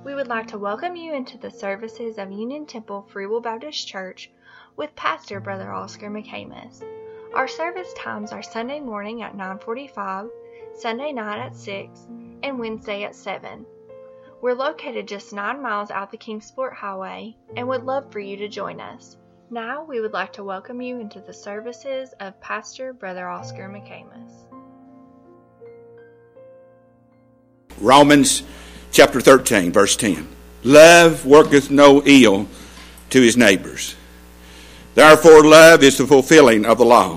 We would like to welcome you into the services of Union Temple Free Will Baptist Church with Pastor Brother Oscar McCamus. Our service times are Sunday morning at 9:45, Sunday night at 6, and Wednesday at 7. We're located just 9 miles out the Kingsport Highway and would love for you to join us. Now we would like to welcome you into the services of Pastor Brother Oscar McCamus. Romans chapter 13, verse 10. Love worketh no ill to his neighbors. Therefore love is the fulfilling of the law.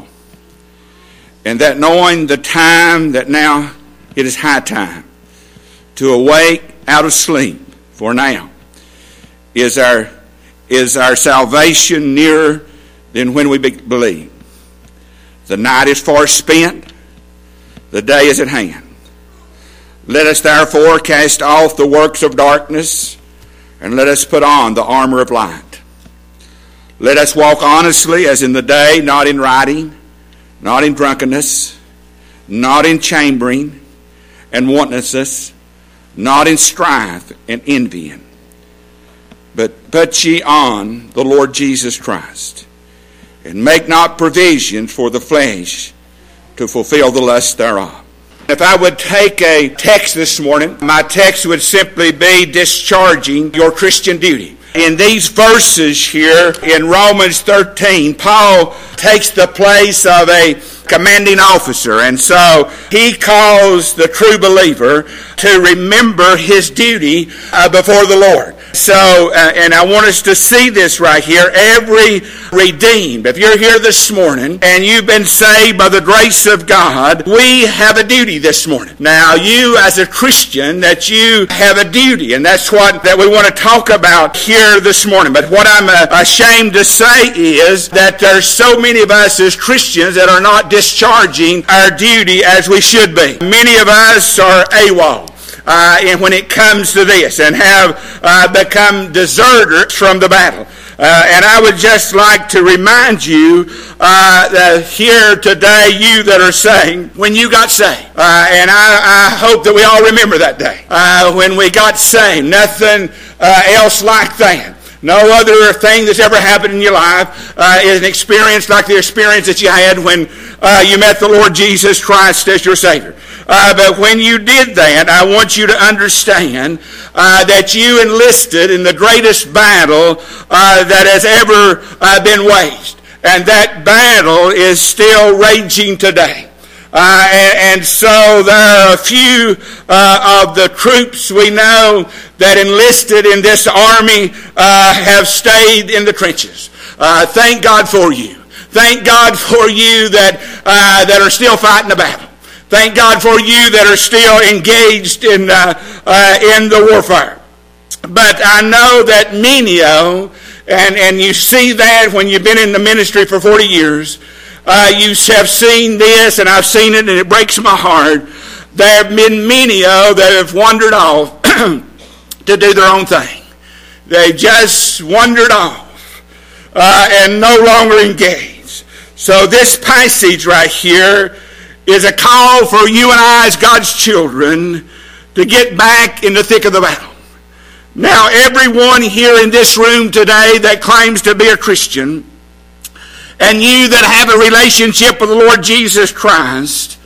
And that knowing the time that now it is high time to awake out of sleep, for now is our salvation nearer than when we believe. The night is far spent, the day is at hand. Let us therefore cast off the works of darkness, and let us put on the armor of light. Let us walk honestly as in the day, not in rioting, not in drunkenness, not in chambering and wantonness, not in strife and envying. But put ye on the Lord Jesus Christ, and make not provision for the flesh to fulfill the lust thereof. If I would take a text this morning, my text would simply be discharging your Christian duty. In these verses here in Romans 13, Paul takes the place of a commanding officer, and so he calls the true believer to remember his duty before the Lord. So, and I want us to see this right here. Every redeemed, if you're here this morning and you've been saved by the grace of God, we have a duty this morning. Now, you as a Christian, that you have a duty, and that's what that we want to talk about here this morning. But what I'm ashamed to say is that there's so many of us as Christians that are not discharging our duty as we should be. Many of us are AWOL. And when it comes to this, and have become deserters from the battle. And I would just like to remind you that here today, you that are saying, when you got saved, and I hope that we all remember that day, when we got saved, nothing else like that. No other thing that's ever happened in your life is an experience like the experience that you had when you met the Lord Jesus Christ as your Savior. But when you did that, I want you to understand that you enlisted in the greatest battle that has ever been waged. And that battle is still raging today. And so there are a few of the troops we know that enlisted in this army have stayed in the trenches. Thank God for you. Thank God for you that are still fighting the battle. Thank God for you that are still engaged in the warfare. But I know that many, and you see that when you've been in the ministry for 40 years, you have seen this, and I've seen it, and it breaks my heart. There have been many that have wandered off to do their own thing. They just wandered off and no longer engaged. So this passage right here is a call for you and I as God's children to get back in the thick of the battle. Now, everyone here in this room today that claims to be a Christian, and you that have a relationship with the Lord Jesus Christ,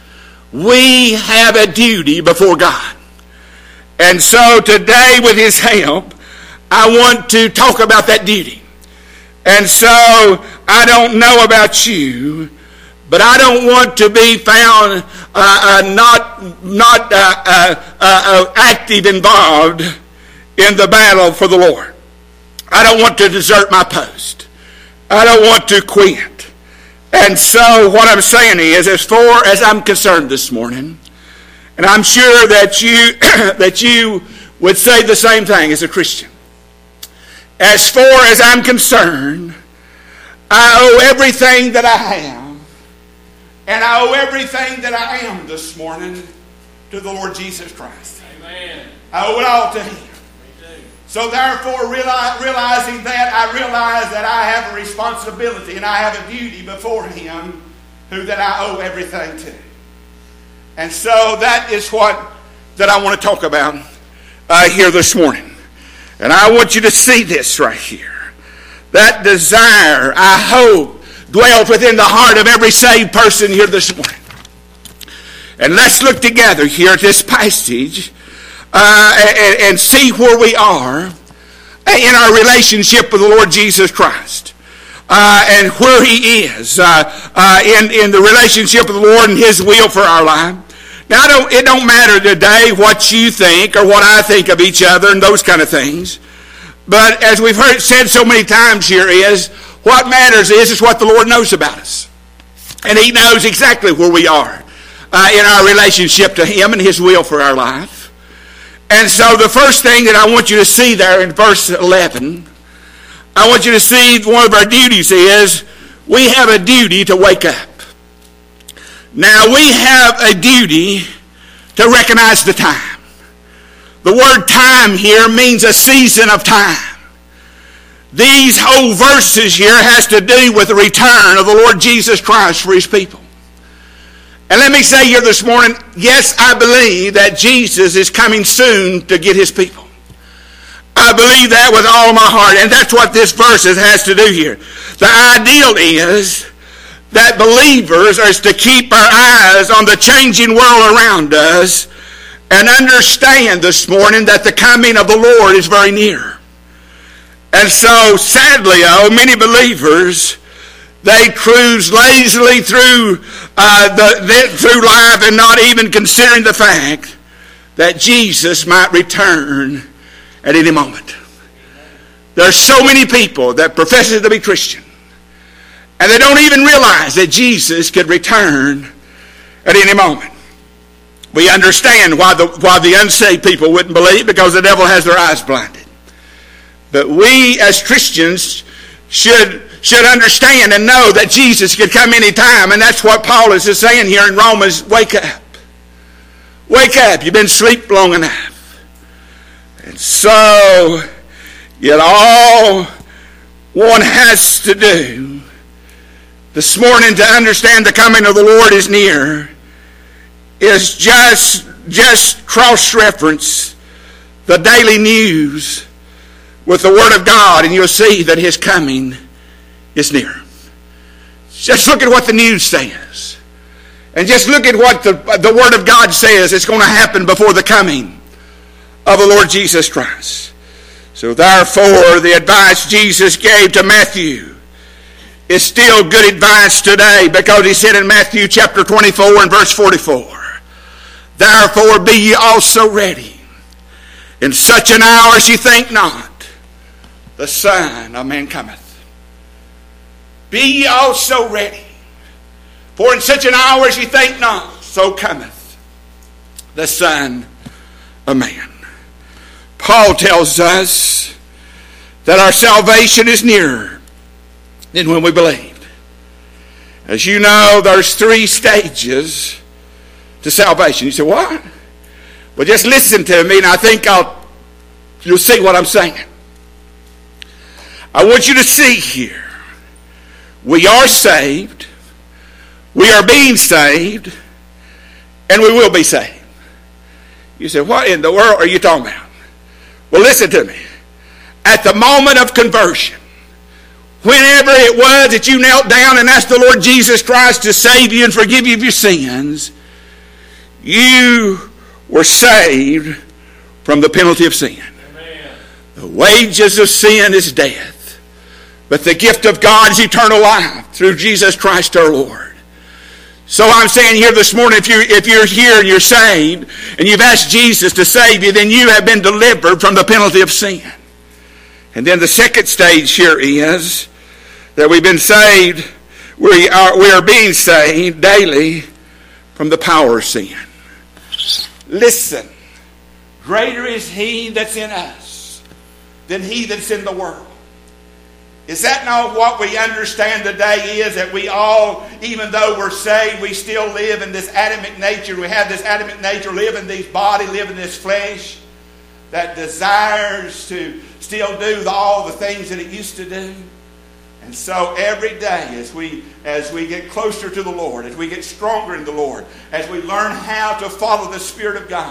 we have a duty before God. And so today, with His help, I want to talk about that duty. And so, I don't know about you, but I don't want to be found not active, involved in the battle for the Lord. I don't want to desert my post. I don't want to quit. And so what I'm saying is, as far as I'm concerned this morning, and I'm sure that you would say the same thing as a Christian. As far as I'm concerned, I owe everything that I have, and I owe everything that I am this morning to the Lord Jesus Christ. Amen. I owe it all to Him. So therefore, realizing that, I realize that I have a responsibility and I have a duty before Him who that I owe everything to. And so that is what that I want to talk about here this morning. And I want you to see this right here. That desire, I hope, dwells within the heart of every saved person here this morning. And let's look together here at this passage and see where we are in our relationship with the Lord Jesus Christ. And where He is in the relationship with the Lord and His will for our life. Now, it don't matter today what you think or what I think of each other and those kind of things. But as we've said so many times here is, what matters is what the Lord knows about us. And He knows exactly where we are in our relationship to Him and His will for our life. And so the first thing that I want you to see there in verse 11, I want you to see one of our duties is we have a duty to wake up. Now we have a duty to recognize the time. The word time here means a season of time. These whole verses here has to do with the return of the Lord Jesus Christ for His people. And let me say here this morning, yes, I believe that Jesus is coming soon to get His people. I believe that with all my heart, and that's what this verse has to do here. The ideal is that believers are to keep our eyes on the changing world around us and understand this morning that the coming of the Lord is very near. And so, sadly, many believers, they cruise lazily through life and not even considering the fact that Jesus might return at any moment. There are so many people that profess to be Christian, and they don't even realize that Jesus could return at any moment. We understand why the unsaved people wouldn't believe, because the devil has their eyes blinded. But we as Christians should understand and know that Jesus could come any time, and that's what Paul is saying here in Romans. Wake up. Wake up. You've been asleep long enough. And so, yet all one has to do this morning to understand the coming of the Lord is near is just cross-reference the daily news with the Word of God, and you'll see that His coming is near. Just look at what the news says. And just look at what the Word of God says is going to happen before the coming of the Lord Jesus Christ. So therefore, the advice Jesus gave to Matthew is still good advice today, because He said in Matthew chapter 24 and verse 44, "Therefore be ye also ready. In such an hour as ye think not, the Son of Man cometh. Be ye also ready. For in such an hour as ye think not, so cometh the Son of Man." Paul tells us that our salvation is nearer than when we believed. As you know, there's 3 stages to salvation. You say, what? Well, just listen to me, and I think you'll see what I'm saying. I want you to see here, we are saved, we are being saved, and we will be saved. You say, what in the world are you talking about? Well, listen to me. At the moment of conversion, whenever it was that you knelt down and asked the Lord Jesus Christ to save you and forgive you of your sins, you were saved from the penalty of sin. Amen. The wages of sin is death, but the gift of God is eternal life through Jesus Christ our Lord. So I'm saying here this morning, if you're here and you're saved and you've asked Jesus to save you, then you have been delivered from the penalty of sin. And then the second stage here is that we've been saved, we are being saved daily from the power of sin. Listen, greater is He that's in us than he that's in the world. Is that not what we understand today is that we all, even though we're saved, we still live in this Adamic nature. We have this Adamic nature, live in this body, live in this flesh that desires to still do all the things that it used to do. And so every day as we get closer to the Lord, as we get stronger in the Lord, as we learn how to follow the Spirit of God,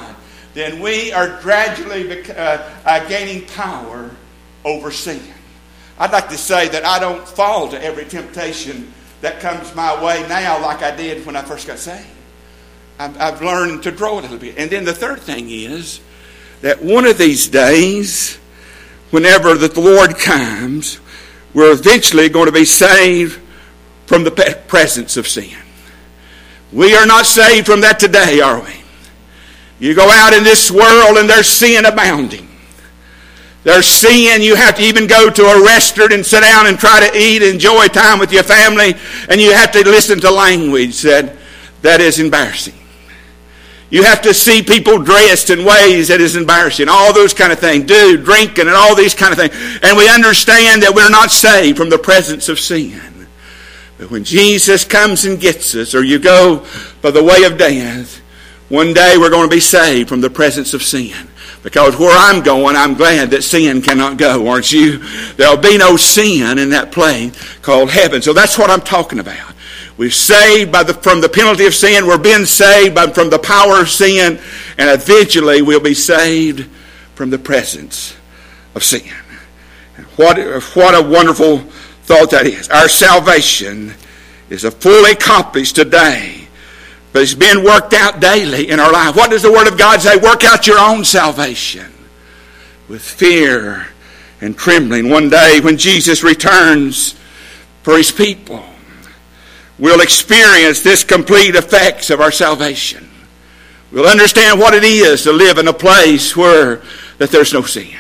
then we are gradually gaining power over sin. I'd like to say that I don't fall to every temptation that comes my way now like I did when I first got saved. I've learned to grow a little bit. And then the third thing is that one of these days, whenever the Lord comes, we're eventually going to be saved from the presence of sin. We are not saved from that today, are we? You go out in this world and there's sin abounding. There's sin. You have to even go to a restaurant and sit down and try to eat, enjoy time with your family, and you have to listen to language that is embarrassing. You have to see people dressed in ways that is embarrassing. All those kind of things. Drinking and all these kind of things. And we understand that we're not saved from the presence of sin. But when Jesus comes and gets us, or you go by the way of death, one day we're going to be saved from the presence of sin. Because where I'm going, I'm glad that sin cannot go, aren't you? There'll be no sin in that place called heaven. So that's what I'm talking about. We're saved from the penalty of sin. We're being saved from the power of sin. And eventually we'll be saved from the presence of sin. What a wonderful thought that is. Our salvation is fully accomplished today. But it's being worked out daily in our life. What does the Word of God say? Work out your own salvation with fear and trembling. One day when Jesus returns for His people, we'll experience this complete effects of our salvation. We'll understand what it is to live in a place where that there's no sin.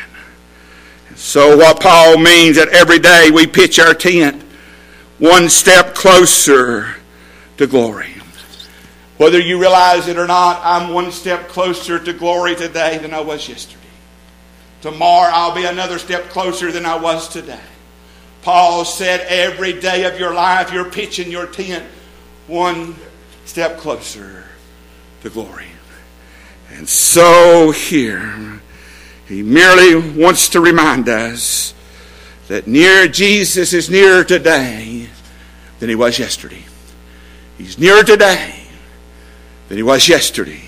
So what Paul means that every day we pitch our tent one step closer to glory. Whether you realize it or not, I'm one step closer to glory today than I was yesterday. Tomorrow I'll be another step closer than I was today. Paul said every day of your life you're pitching your tent one step closer to glory. And so here, he merely wants to remind us that Jesus is nearer today than he was yesterday. He's nearer today than he was yesterday.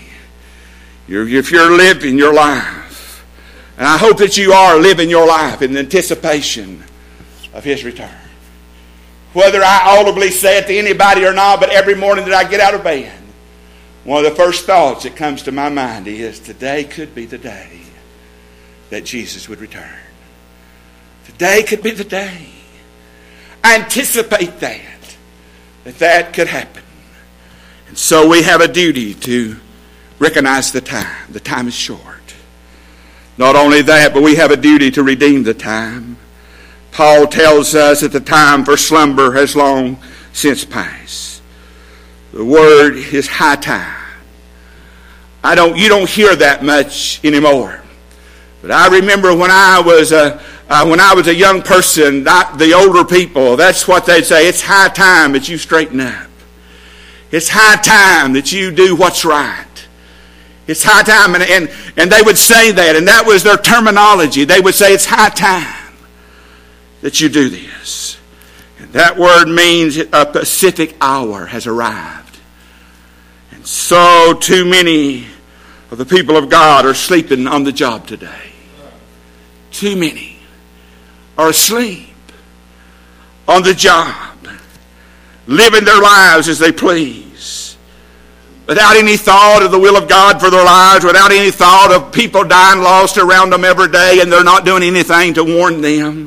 If you're living your life, and I hope that you are living your life in anticipation of his return. Whether I audibly say it to anybody or not, but every morning that I get out of bed, one of the first thoughts that comes to my mind is, today could be the day that Jesus would return. Today could be the day. I anticipate that could happen. And so we have a duty to recognize the time. The time is short. Not only that, but we have a duty to redeem the time. Paul tells us that the time for slumber has long since passed. The word is high time. You don't hear that much anymore. But I remember when I was a young person, the older people, that's what they'd say. It's high time that you straighten up. It's high time that you do what's right. It's high time. And they would say that, and that was their terminology. They would say it's high time that you do this. And that word means a specific hour has arrived. And so too many of the people of God are sleeping on the job today. Too many are asleep on the job, living their lives as they please, without any thought of the will of God for their lives, without any thought of people dying lost around them every day, and they're not doing anything to warn them.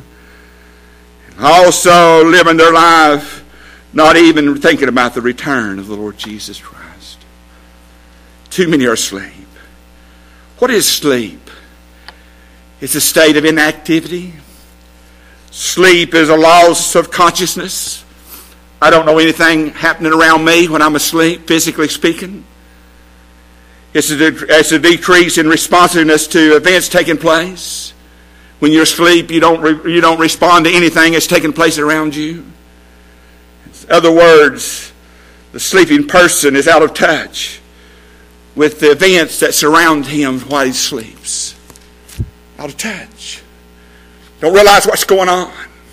Also living their life not even thinking about the return of the Lord Jesus Christ. Too many are asleep. What is sleep? It's a state of inactivity. Sleep is a loss of consciousness. I don't know anything happening around me when I'm asleep, physically speaking. It's a decrease in responsiveness to events taking place. When you're asleep, you don't respond to anything that's taking place around you. In other words, the sleeping person is out of touch with the events that surround him while he sleeps. Out of touch. Don't realize what's going on.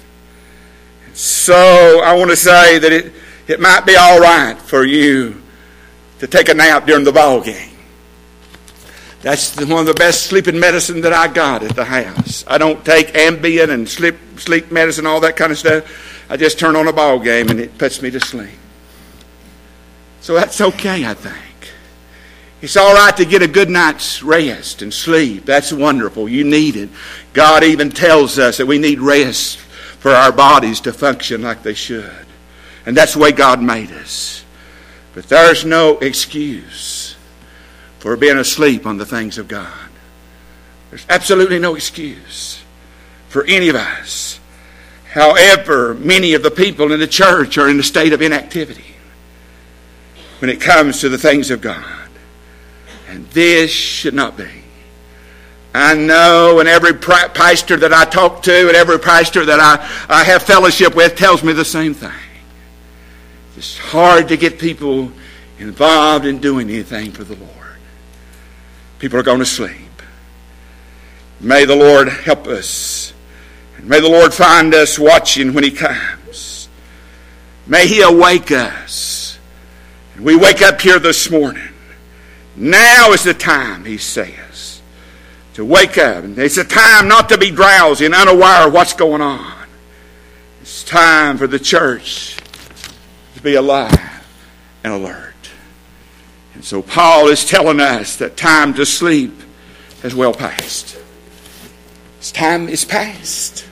So I want to say that it might be all right for you to take a nap during the ball game. That's one of the best sleeping medicine that I got at the house. I don't take Ambien and sleep medicine, all that kind of stuff. I just turn on a ball game and it puts me to sleep. So that's okay, I think. It's all right to get a good night's rest and sleep. That's wonderful. You need it. God even tells us that we need rest for our bodies to function like they should. And that's the way God made us. But there's no excuse for being asleep on the things of God. There's absolutely no excuse for any of us. However, many of the people in the church are in a state of inactivity when it comes to the things of God. And this should not be. I know, and every pastor that I talk to and every pastor that I have fellowship with tells me the same thing. It's hard to get people involved in doing anything for the Lord. People are going to sleep. May the Lord help us. And may the Lord find us watching when He comes. May He awake us. And we wake up here this morning. Now is the time, He says, to wake up. And it's a time not to be drowsy and unaware of what's going on. It's time for the church to be alive and alert. And so Paul is telling us that time to sleep has well passed. His time is past.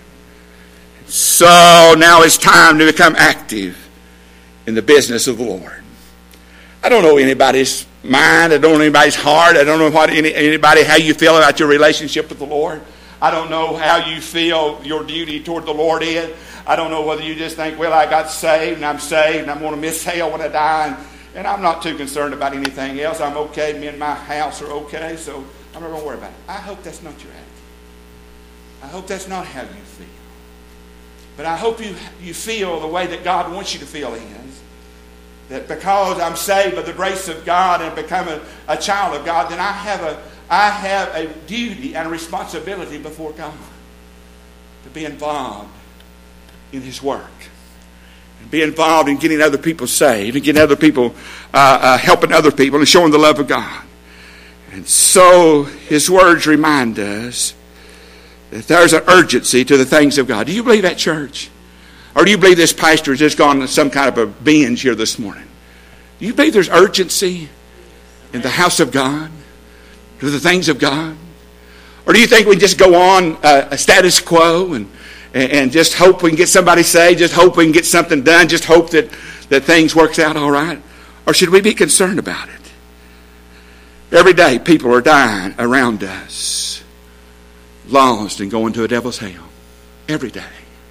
So now it's time to become active in the business of the Lord. I don't know anybody's mind. I don't know anybody's heart. I don't know anybody how you feel about your relationship with the Lord. I don't know how you feel your duty toward the Lord is. I don't know whether you just think, well, I got saved and I'm going to miss hell when I die. And I'm not too concerned about anything else. I'm okay. Me and my house are okay. So I'm not going to worry about it. I hope that's not your attitude. I hope that's not how you feel. But I hope you feel the way that God wants you to feel is. That because I'm saved by the grace of God and become a child of God, then I have a duty and a responsibility before God to be involved in His work. And be involved in getting other people saved and getting other people, helping other people and showing the love of God. And so His words remind us that there's an urgency to the things of God. Do you believe that, church? Or do you believe this pastor has just gone on some kind of a binge here this morning? Do you believe there's urgency in the house of God, to the things of God? Or do you think we just go on a status quo and just hope we can get somebody saved, just hope we can get something done, just hope that things works out all right? Or should we be concerned about it? Every day people are dying around us, lost and going to a devil's hell. Every day.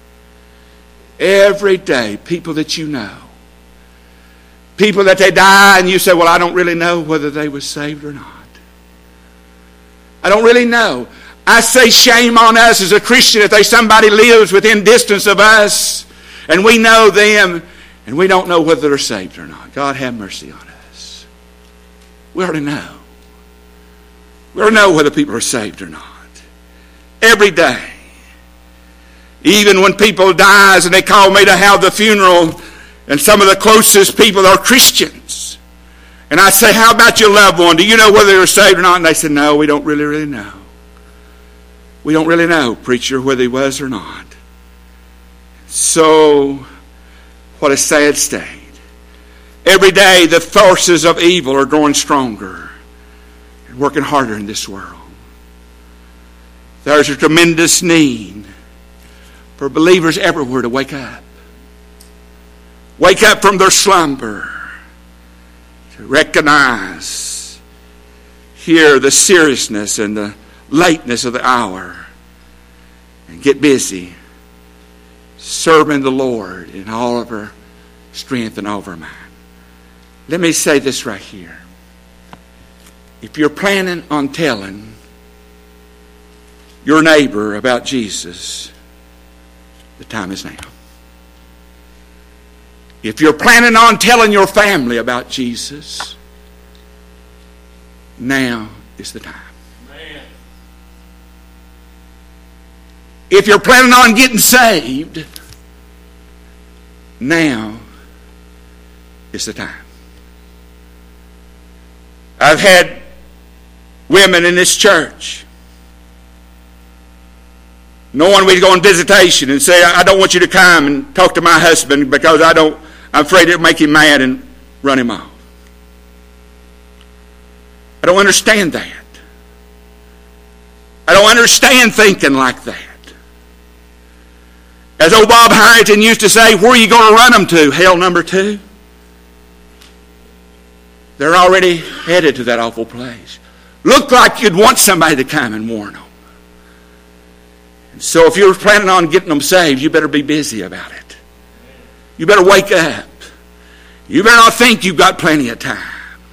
Every day, people that you know. People that they die and you say, well, I don't really know whether they were saved or not. I don't really know. I say shame on us as a Christian if somebody lives within distance of us and we know them and we don't know whether they're saved or not. God have mercy on us. We ought to know. We ought to know whether people are saved or not. Every day. Even when people dies and they call me to have the funeral, and some of the closest people are Christians. And I say, how about your loved one? Do you know whether they're saved or not? And they said, no, we don't really know. We don't really know, preacher, whether he was or not. So, what a sad state. Every day the forces of evil are growing stronger and working harder in this world. There's a tremendous need for believers everywhere to wake up. Wake up from their slumber. To recognize, hear the seriousness and the lateness of the hour. And get busy serving the Lord in all of our strength and all of our mind. Let me say this right here. If you're planning on telling your neighbor about Jesus, the time is now. If you're planning on telling your family about Jesus, now is the time. Amen. If you're planning on getting saved, now is the time. I've had women in this church, knowing we'd go on visitation and say, I don't want you to come and talk to my husband because I'm afraid it'll make him mad and run him off. I don't understand that. I don't understand thinking like that. As old Bob Harrington used to say, where are you going to run them to? Hell number 2? They're already headed to that awful place. Look like you'd want somebody to come and warn them. And so if you're planning on getting them saved, you better be busy about it. You better wake up. You better not think you've got plenty of time.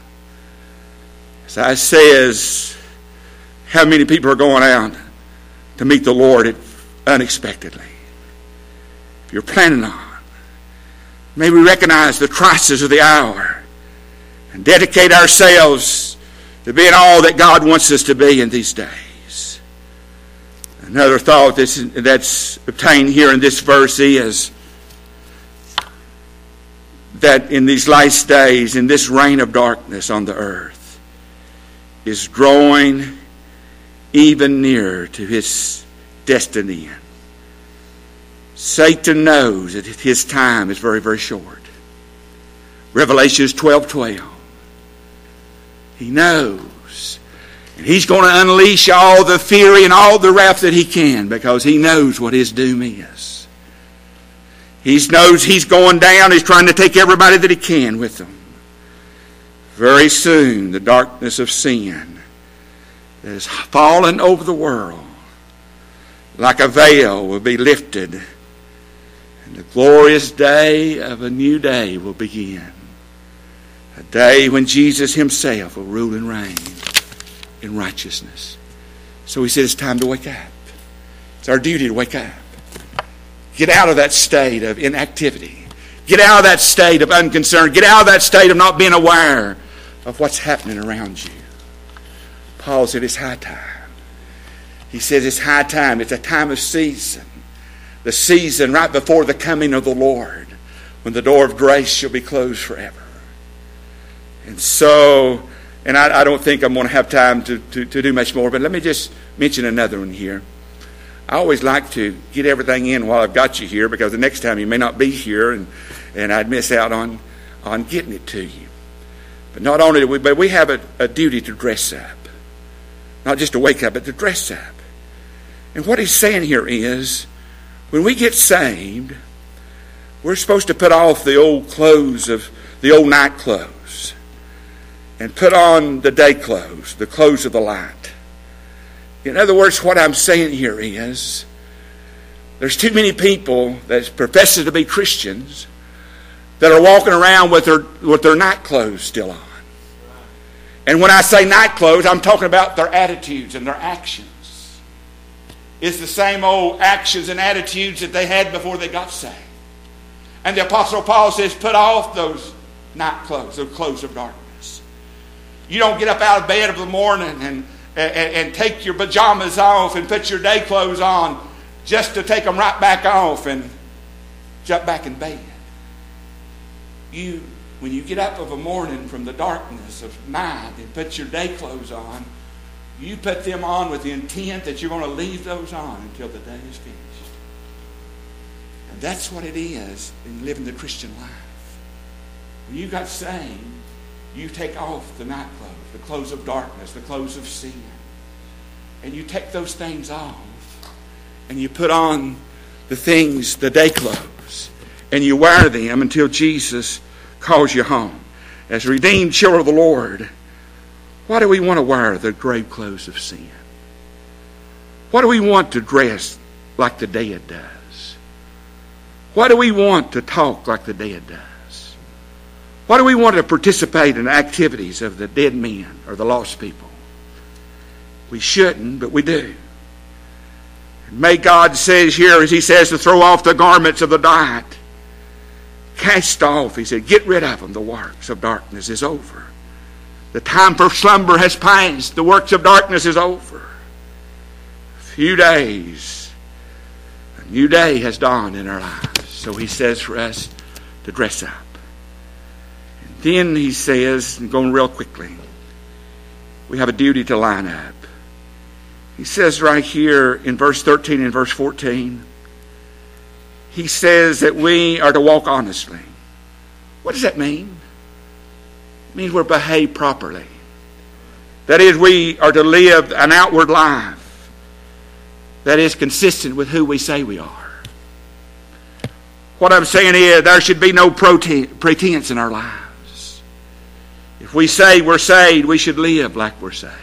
As I says, how many people are going out to meet the Lord unexpectedly? If you're planning on, may we recognize the crisis of the hour and dedicate ourselves to being all that God wants us to be in these days. Another thought that's obtained here in this verse is that in these last days, in this reign of darkness on the earth, is growing even nearer to his destiny. Satan knows that his time is very, very short. Revelation 12:12. He knows. And he's going to unleash all the fury and all the wrath that he can because he knows what his doom is. He knows he's going down. He's trying to take everybody that he can with him. Very soon, the darkness of sin that has fallen over the world like a veil will be lifted, and the glorious day of a new day will begin. A day when Jesus himself will rule and reign in righteousness. So he said it's time to wake up. It's our duty to wake up. Get out of that state of inactivity. Get out of that state of unconcern. Get out of that state of not being aware of what's happening around you. Paul said it's high time. He says it's high time. It's a time of season. The season right before the coming of the Lord, when the door of grace shall be closed forever. And so, and I don't think I'm going to have time to do much more, but let me just mention another one here. I always like to get everything in while I've got you here, because the next time you may not be here, and I'd miss out on getting it to you. But not only do we have a duty to dress up. Not just to wake up, but to dress up. And what he's saying here is, when we get saved, we're supposed to put off the old clothes of the old night clothes and put on the day clothes, the clothes of the light. In other words, what I'm saying here is, there's too many people that profess to be Christians that are walking around with their night clothes still on. And when I say night clothes, I'm talking about their attitudes and their actions. It's the same old actions and attitudes that they had before they got saved. And the Apostle Paul says, put off those night clothes, those clothes of darkness. You don't get up out of bed in the morning and take your pajamas off and put your day clothes on just to take them right back off and jump back in bed. When you get up of a morning from the darkness of night and put your day clothes on, you put them on with the intent that you're going to leave those on until the day is finished. And that's what it is in living the Christian life. When you got saved, you take off the night clothes, the clothes of darkness, the clothes of sin. And you take those things off and you put on the things, the day clothes, and you wear them until Jesus calls you home. As redeemed children of the Lord, why do we want to wear the grave clothes of sin? Why do we want to dress like the dead does? Why do we want to talk like the dead does? Why do we want to participate in activities of the dead men or the lost people? We shouldn't, but we do. And may God says here, as he says, to throw off the garments of the night. Cast off, he said, get rid of them. The works of darkness is over. The time for slumber has passed. The works of darkness is over. A few days, a new day has dawned in our lives. So he says for us to dress up. And then he says, and going real quickly, we have a duty to line up. He says right here in verse 13 and verse 14, he says that we are to walk honestly. What does that mean? It means we're behaved properly. That is, we are to live an outward life that is consistent with who we say we are. What I'm saying is there should be no pretense in our lives. If we say we're saved, we should live like we're saved.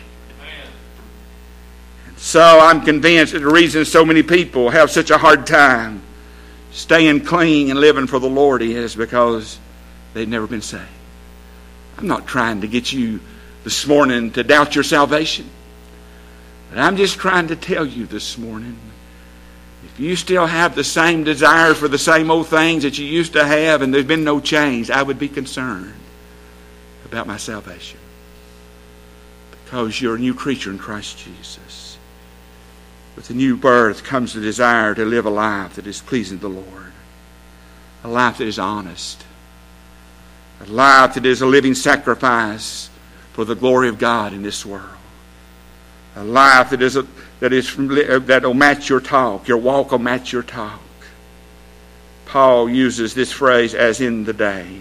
And so I'm convinced that the reason so many people have such a hard time staying clean and living for the Lord is because they've never been saved. I'm not trying to get you this morning to doubt your salvation. But I'm just trying to tell you this morning, if you still have the same desire for the same old things that you used to have and there's been no change, I would be concerned about my salvation. Because you're a new creature in Christ Jesus. With the new birth comes the desire to live a life that is pleasing to the Lord. A life that is honest. A life that is a living sacrifice for the glory of God in this world. A life that will match your talk. Your walk will match your talk. Paul uses this phrase, as in the day.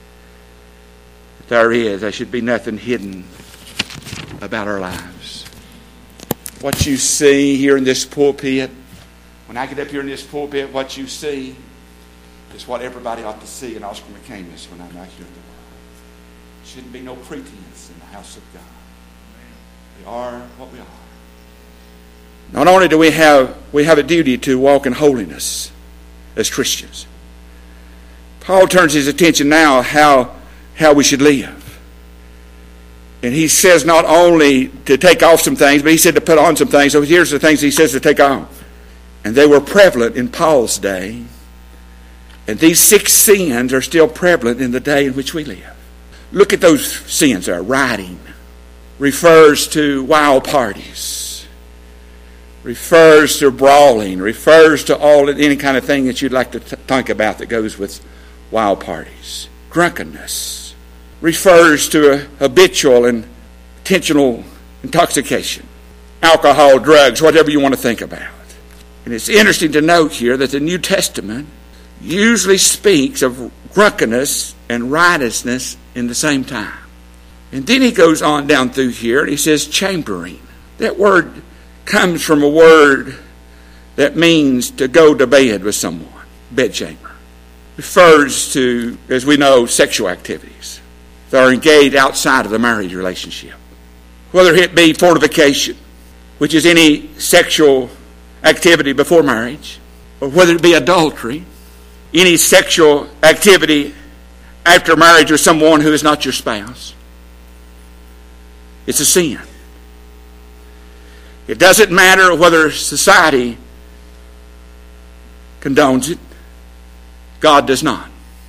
There should be nothing hidden about our lives. What you see here in this pulpit, when I get up here in this pulpit, what you see is what everybody ought to see in Oscar McCamus when I'm out here in the world. There shouldn't be no pretense in the house of God. We are what we are. Not only do we have a duty to walk in holiness as Christians. Paul turns his attention now how we should live. And he says not only to take off some things, but he said to put on some things. So here's the things he says to take off. And they were prevalent in Paul's day. And these 6 sins are still prevalent in the day in which we live. Look at those sins there. Rioting refers to wild parties. Refers to brawling. Refers to any kind of thing that you'd like to think about that goes with wild parties. Drunkenness refers to a habitual and intentional intoxication. Alcohol, drugs, whatever you want to think about. And it's interesting to note here that the New Testament usually speaks of drunkenness and riotousness in the same time. And then he goes on down through here and he says chambering. That word comes from a word that means to go to bed with someone. Bedchamber. Refers to, as we know, sexual activities that are engaged outside of the marriage relationship. Whether it be fornication, which is any sexual activity before marriage, or whether it be adultery, any sexual activity after marriage with someone who is not your spouse. It's a sin. It doesn't matter whether society condones it. God does not.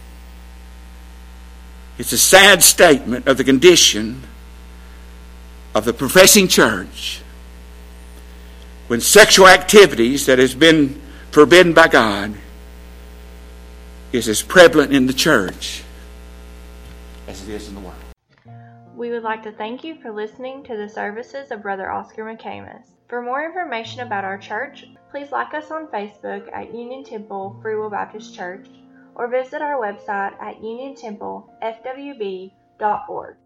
It's a sad statement of the condition of the professing church when sexual activities that has been forbidden by God is as prevalent in the church as it is in the world. We would like to thank you for listening to the services of Brother Oscar McCamus. For more information about our church, please like us on Facebook at Union Temple Free Will Baptist Church or visit our website at uniontemplefwb.org.